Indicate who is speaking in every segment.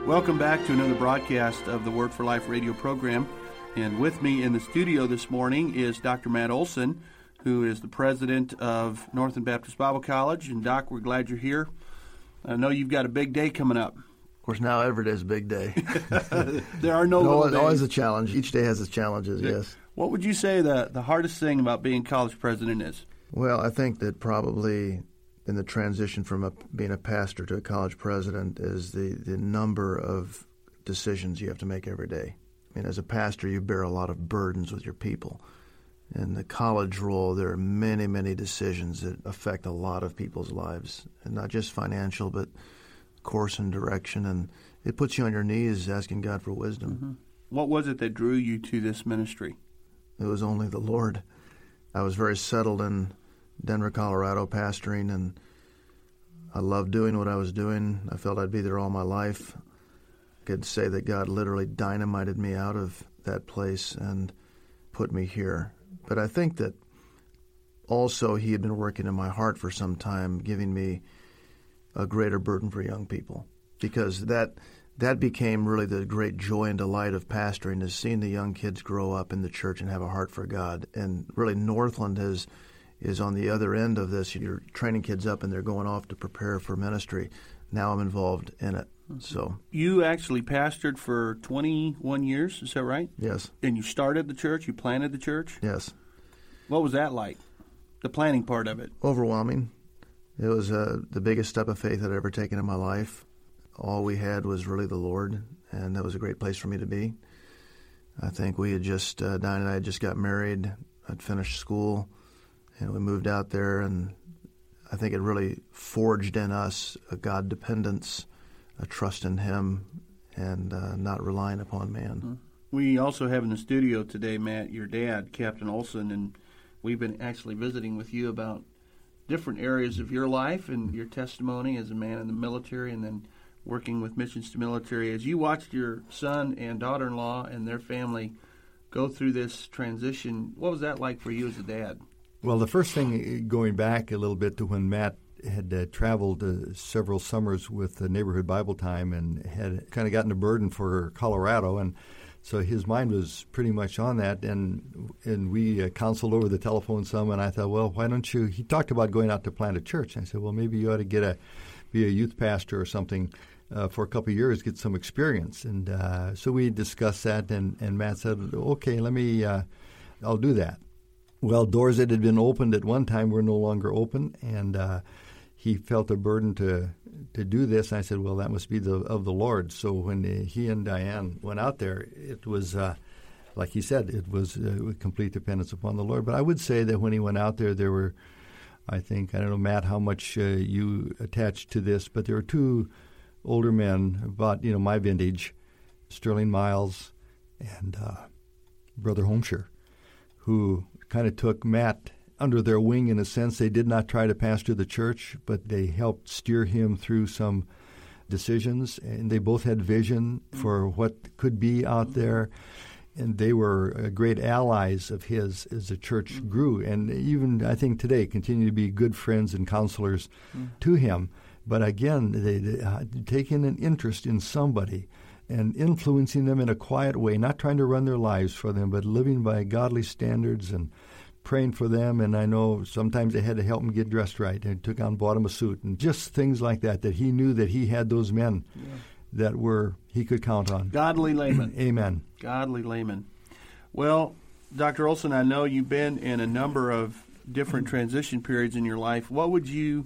Speaker 1: Welcome back to another broadcast of the Word for Life radio program. And with me in the studio this morning is Dr. Matt Olson, who is the president of Northland Baptist Bible College. And Doc, we're glad you're here. I know you've got a big day coming up.
Speaker 2: Of course, now every day is a big day.
Speaker 1: There are no little days.
Speaker 2: Always a challenge. Each day has its challenges, yes.
Speaker 1: What would you say the hardest thing about being college president is?
Speaker 2: Well, I think that probably in the transition from being a pastor to a college president is the number of decisions you have to make every day. I mean, as a pastor, you bear a lot of burdens with your people. In the college role, there are many, many decisions that affect a lot of people's lives, and not just financial, but course and direction, and it puts you on your knees asking God for wisdom.
Speaker 1: Mm-hmm. What was it that drew you to this ministry?
Speaker 2: It was only the Lord. I was very settled in Denver, Colorado, pastoring, and I loved doing what I was doing. I felt I'd be there all my life. I could say that God literally dynamited me out of that place and put me here. But I think that also He had been working in my heart for some time, giving me a greater burden for young people, because that became really the great joy and delight of pastoring, is seeing the young kids grow up in the church and have a heart for God. And really Northland is on the other end of this. You're training kids up and they're going off to prepare for ministry. Now I'm involved in it. So
Speaker 1: you actually pastored for 21 years, is that right?
Speaker 2: Yes.
Speaker 1: And you started the church, you planted the church?
Speaker 2: Yes.
Speaker 1: What was that like, the planning part of it?
Speaker 2: Overwhelming. It was the biggest step of faith I'd ever taken in my life. All we had was really the Lord, and that was a great place for me to be. I think we had just, Diane and I had just got married. I'd finished school, and we moved out there, and I think it really forged in us a God dependence, a trust in Him, and not relying upon man.
Speaker 1: We also have in the studio today, Matt, your dad, Captain Olson, and we've been actually visiting with you about different areas of your life and your testimony as a man in the military and then working with Missions to Military. As you watched your son and daughter-in-law and their family go through this transition, what was that like for you as a dad?
Speaker 3: Well, the first thing, going back a little bit to when Matt had traveled several summers with the Neighborhood Bible Time and had kind of gotten a burden for Colorado, and so his mind was pretty much on that, and we counseled over the telephone some, and I thought, well, why don't you, he talked about going out to plant a church. I said, well, maybe you ought to be a youth pastor or something for a couple of years, get some experience. And so we discussed that, and Matt said, okay, I'll do that. Well, doors that had been opened at one time were no longer open, and he felt a burden to do this. And I said, well, that must be of the Lord. So when he and Diane went out there, it was, like he said, it was with complete dependence upon the Lord. But I would say that when he went out there, there were, I don't know, Matt, how much you attached to this, but there were two older men, about, my vintage, Sterling Miles and Brother Homeshire, who kind of took Matt under their wing in a sense. They did not try to pastor the church, but they helped steer him through some decisions, and they both had vision for what could be out there, and they were great allies of his as the church grew, and even, I think, today continue to be good friends and counselors to him. But again, they taking an interest in somebody and influencing them in a quiet way, not trying to run their lives for them, but living by godly standards and praying for them. And I know sometimes they had to help him get dressed right, and bought him a suit, and just things like that he knew that he had those men that he could count on.
Speaker 1: Godly laymen.
Speaker 3: Amen.
Speaker 1: Godly laymen. Well, Dr. Olson, I know you've been in a number of different transition periods in your life. What would you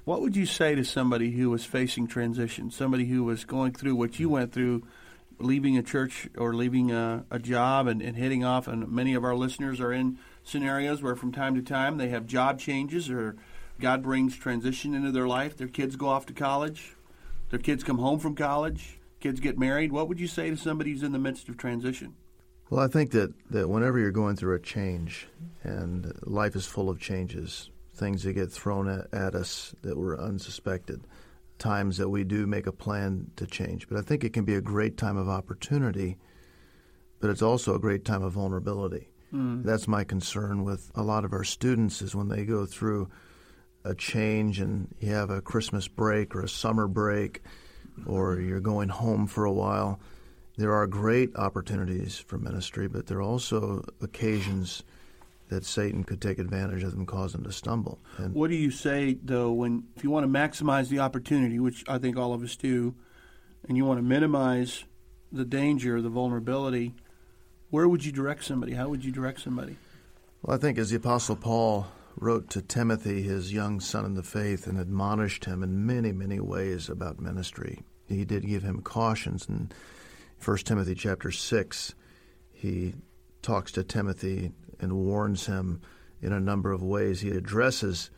Speaker 1: say to somebody who was facing transition, somebody who was going through what you went through, leaving a church or leaving a job and heading off? And many of our listeners are in scenarios where from time to time they have job changes, or God brings transition into their life. Their kids go off to college. Their kids come home from college. Kids get married. What would you say to somebody who's in the midst of transition?
Speaker 2: Well, I think that whenever you're going through a change, and life is full of changes, things that get thrown at us that were unsuspected, times that we do make a plan to change. But I think it can be a great time of opportunity, but it's also a great time of vulnerability. That's my concern with a lot of our students, is when they go through a change and you have a Christmas break or a summer break, or you're going home for a while. There are great opportunities for ministry, but there are also occasions that Satan could take advantage of them and cause them to stumble. And
Speaker 1: what do you say, though, if you want to maximize the opportunity, which I think all of us do, and you want to minimize the danger, the vulnerability, where would you direct somebody? How would you direct somebody?
Speaker 2: Well, I think as the Apostle Paul wrote to Timothy, his young son in the faith, and admonished him in many, many ways about ministry, he did give him cautions. In 1 Timothy chapter 6, he talks to Timothy and warns him in a number of ways. He addresses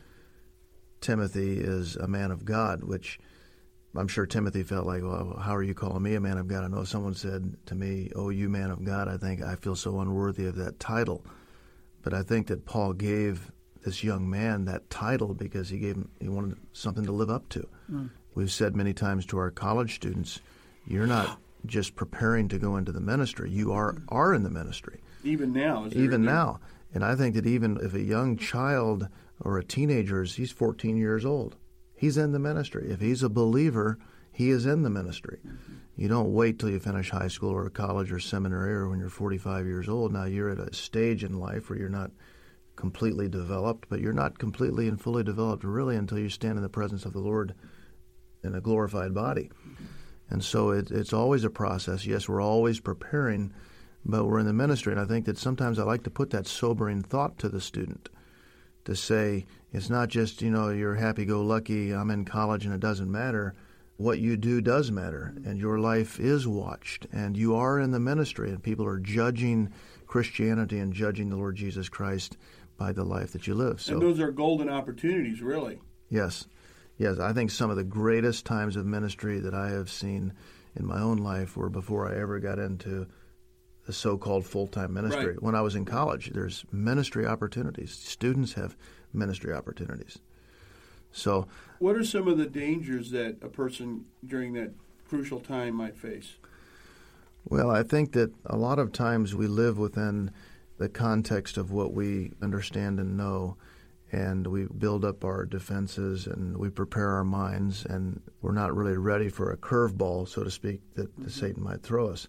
Speaker 2: Timothy as a man of God, which I'm sure Timothy felt like, well, how are you calling me a man of God? I know if someone said to me, oh, you man of God, I think I feel so unworthy of that title. But I think that Paul gave this young man that title because he wanted something to live up to. We've said many times to our college students, you're not just preparing to go into the ministry, you are in the ministry.
Speaker 1: Even now.
Speaker 2: Even now. And I think that even if a young child or a teenager, he's 14 years old, he's in the ministry. If he's a believer, he is in the ministry. You don't wait till you finish high school or college or seminary or when you're 45 years old. Now you're at a stage in life where you're not completely developed, but you're not completely and fully developed really until you stand in the presence of the Lord in a glorified body. And so it's always a process. Yes, we're always preparing, but we're in the ministry. And I think that sometimes I like to put that sobering thought to the student to say, it's not just, you're happy-go-lucky, I'm in college and it doesn't matter. What you do does matter, and your life is watched, and you are in the ministry, and people are judging Christianity and judging the Lord Jesus Christ by the life that you live. So,
Speaker 1: and those are golden opportunities, really.
Speaker 2: Yes. I think some of the greatest times of ministry that I have seen in my own life were before I ever got into the so-called full-time ministry.
Speaker 1: Right.
Speaker 2: When I was in college, there's ministry opportunities. Students have ministry opportunities. So,
Speaker 1: what are some of the dangers that a person during that crucial time might face?
Speaker 2: Well, I think that a lot of times we live within the context of what we understand and know, and we build up our defenses and we prepare our minds, and we're not really ready for a curveball, so to speak, that Satan might throw us.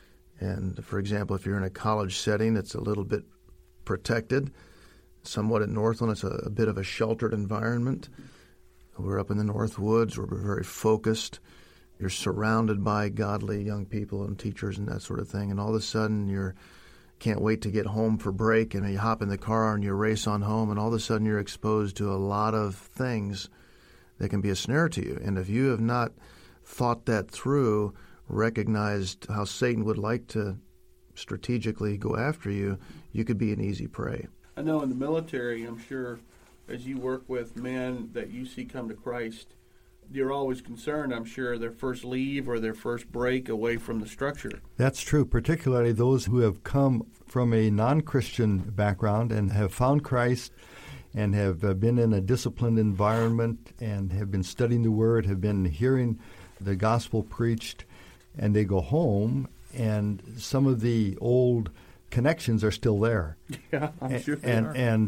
Speaker 2: And, for example, if you're in a college setting, it's a little bit protected. Somewhat at Northland, it's a bit of a sheltered environment. We're up in the North Woods where we're very focused. You're surrounded by godly young people and teachers and that sort of thing. And all of a sudden, you can't wait to get home for break, and you hop in the car and you race on home, and all of a sudden you're exposed to a lot of things that can be a snare to you. And if you have not thought that through, recognized how Satan would like to strategically go after you, you could be an easy prey.
Speaker 1: I know in the military, I'm sure, as you work with men that you see come to Christ, you're always concerned, I'm sure, their first leave or their first break away from the structure.
Speaker 3: That's true, particularly those who have come from a non-Christian background and have found Christ and have been in a disciplined environment and have been studying the Word, have been hearing the gospel preached, and they go home, and some of the old connections are still there.
Speaker 1: Yeah, I'm sure they are.
Speaker 3: And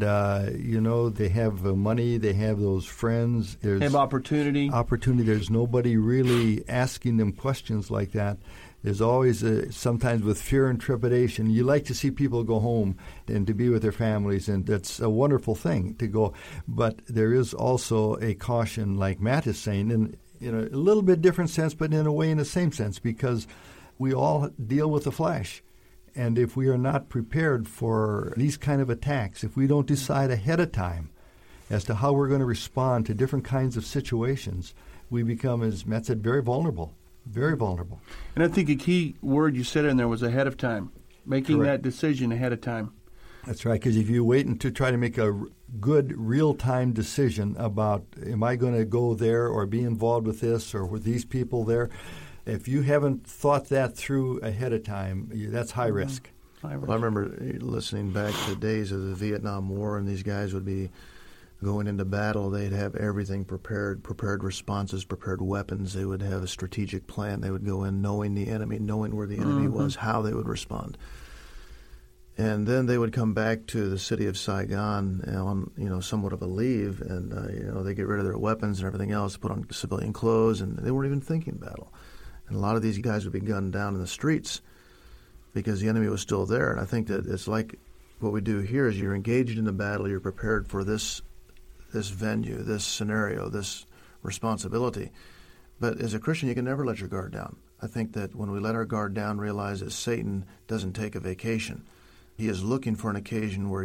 Speaker 3: they have money, they have those friends.
Speaker 1: They have opportunity.
Speaker 3: There's nobody really asking them questions like that. There's always, sometimes with fear and trepidation, you like to see people go home and to be with their families, and that's a wonderful thing to go. But there is also a caution, like Matt is saying, in a little bit different sense, but in a way in the same sense, because we all deal with the flesh. And if we are not prepared for these kind of attacks, if we don't decide ahead of time as to how we're going to respond to different kinds of situations, we become, as Matt said, very vulnerable. Very vulnerable.
Speaker 1: And I think a key word you said in there was ahead of time, making
Speaker 3: Correct.
Speaker 1: that decision ahead of time.
Speaker 3: That's right, because if you wait to try to make a good real-time decision about, am I going to go there or be involved with this or with these people there, if you haven't thought that through ahead of time, that's high risk.
Speaker 2: Well, I remember listening back to the days of the Vietnam War, and these guys would be going into battle. They'd have everything prepared responses, prepared weapons. They would have a strategic plan. They would go in knowing the enemy, knowing where the enemy was, how they would respond. And then they would come back to the city of Saigon on, somewhat of a leave, and they get rid of their weapons and everything else, put on civilian clothes, and they weren't even thinking battle. And a lot of these guys would be gunned down in the streets because the enemy was still there. And I think that it's like what we do here is you're engaged in the battle, you're prepared for this venue, this scenario, this responsibility. But as a Christian, you can never let your guard down. I think that when we let our guard down, realize that Satan doesn't take a vacation. He is looking for an occasion where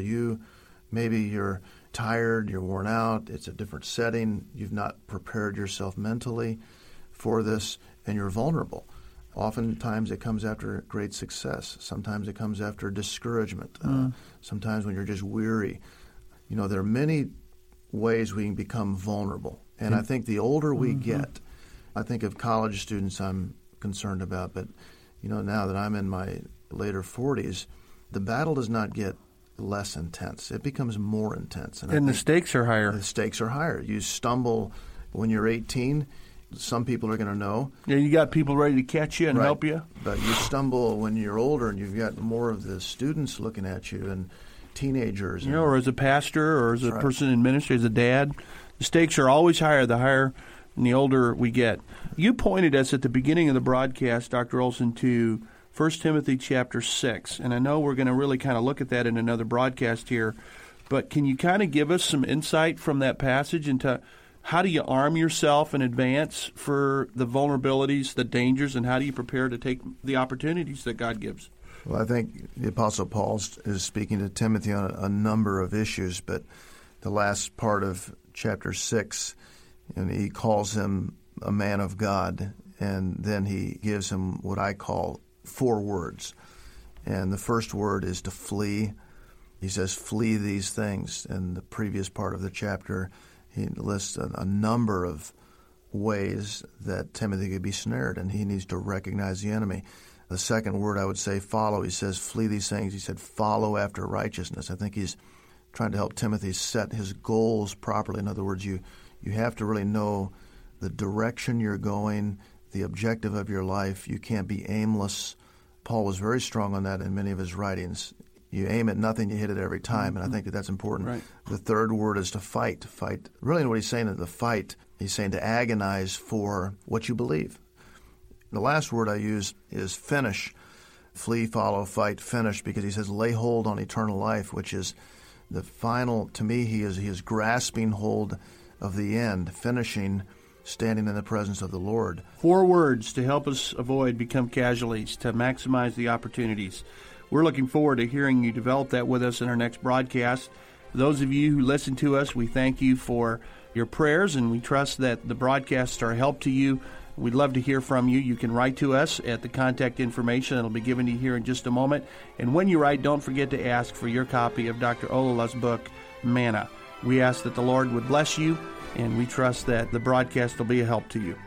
Speaker 2: maybe you're tired, you're worn out, it's a different setting, you've not prepared yourself mentally for this, and you're vulnerable. Oftentimes it comes after great success. Sometimes it comes after discouragement. Sometimes when you're just weary. There are many ways we can become vulnerable. And I think the older we get, I think of college students I'm concerned about, but now that I'm in my later 40s, the battle does not get less intense. It becomes more intense.
Speaker 1: And the stakes are higher.
Speaker 2: The stakes are higher. You stumble when you're 18, some people are going to know.
Speaker 1: Yeah, you got people ready to catch you and help you.
Speaker 2: But you stumble when you're older and you've got more of the students looking at you and teenagers.
Speaker 1: Or as a pastor or as a person in ministry, as a dad. The stakes are always higher and the older we get. You pointed us at the beginning of the broadcast, Dr. Olson, to 1 Timothy chapter 6. And I know we're going to really kind of look at that in another broadcast here. But can you kind of give us some insight from that passage into how do you arm yourself in advance for the vulnerabilities, the dangers, and how do you prepare to take the opportunities that God gives?
Speaker 2: Well, I think the Apostle Paul is speaking to Timothy on a number of issues, but the last part of chapter 6, and he calls him a man of God, and then he gives him what I call 4 words. And the first word is to flee. He says, flee these things. In the previous part of the chapter, he lists a number of ways that Timothy could be snared, and he needs to recognize the enemy. The second word I would say, follow. He says, flee these things. He said, follow after righteousness. I think he's trying to help Timothy set his goals properly. In other words, you have to really know the direction you're going, the objective of your life. You can't be aimless. Paul was very strong on that in many of his writings. You aim at nothing, you hit it every time, and I think that's important.
Speaker 1: Right.
Speaker 2: The third word is to fight. Fight. Really what he's saying is the fight. He's saying to agonize for what you believe. The last word I use is finish. Flee, follow, fight, finish, because he says lay hold on eternal life, which is the final, to me, he is grasping hold of the end, finishing, standing in the presence of the Lord.
Speaker 1: 4 words to help us avoid become casualties, to maximize the opportunities. We're looking forward to hearing you develop that with us in our next broadcast. For those of you who listen to us, we thank you for your prayers, and we trust that the broadcasts are a help to you. We'd love to hear from you. You can write to us at the contact information that'll be given to you here in just a moment. And when you write, don't forget to ask for your copy of Dr. Olala's book, Manna. We ask that the Lord would bless you, and we trust that the broadcast will be a help to you.